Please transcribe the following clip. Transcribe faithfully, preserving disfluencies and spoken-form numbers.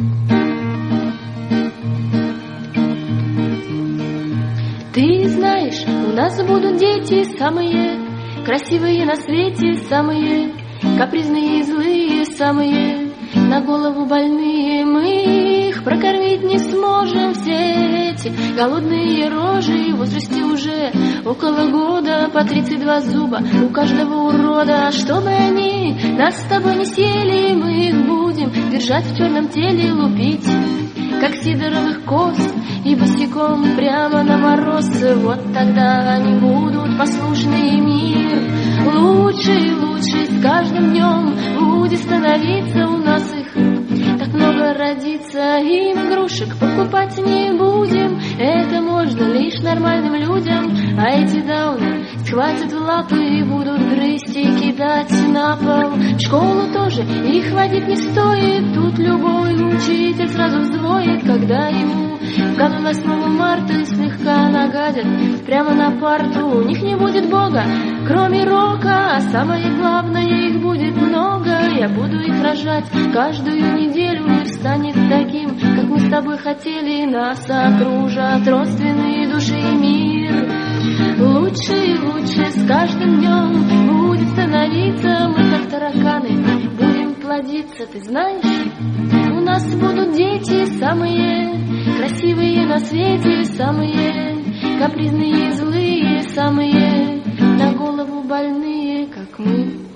Ты знаешь, у нас будут дети самые красивые на свете, самые капризные и злые, самые на голову больные. Мы их прокормить не сможем, все эти голодные рожи в возрасте уже около года, по тридцать два зуба у каждого урода. Чтобы они нас с тобой не съели, мы их будем держать в черном теле, лупить как сидоровых коз и босиком прямо на мороз. Вот тогда они будут послушны, и мир лучше и лучше с каждым днем будет становиться. У нас их так много родится, им игрушек покупать не будем. Это можно лишь нормальным людям, а эти дауны схватят в лапы и будут грызть и кидать на пол. В школу тоже их водить не стоит, тут любой учитель сразу взвоет, когда ему в канун восьмого марта слегка нагадят прямо на парту. У них не будет Бога, кроме рока, а самое главное, их будет много. Я буду их рожать каждую неделю, и станет таким, как мы с тобой хотели. Нас окружат родственные души, и мир лучше и лучше с каждым днем будет становиться. Мы как тараканы будем плодиться. Ты знаешь, у нас будут дети самые красивые на свете, самые капризные и злые, самые на голову больные, как мы.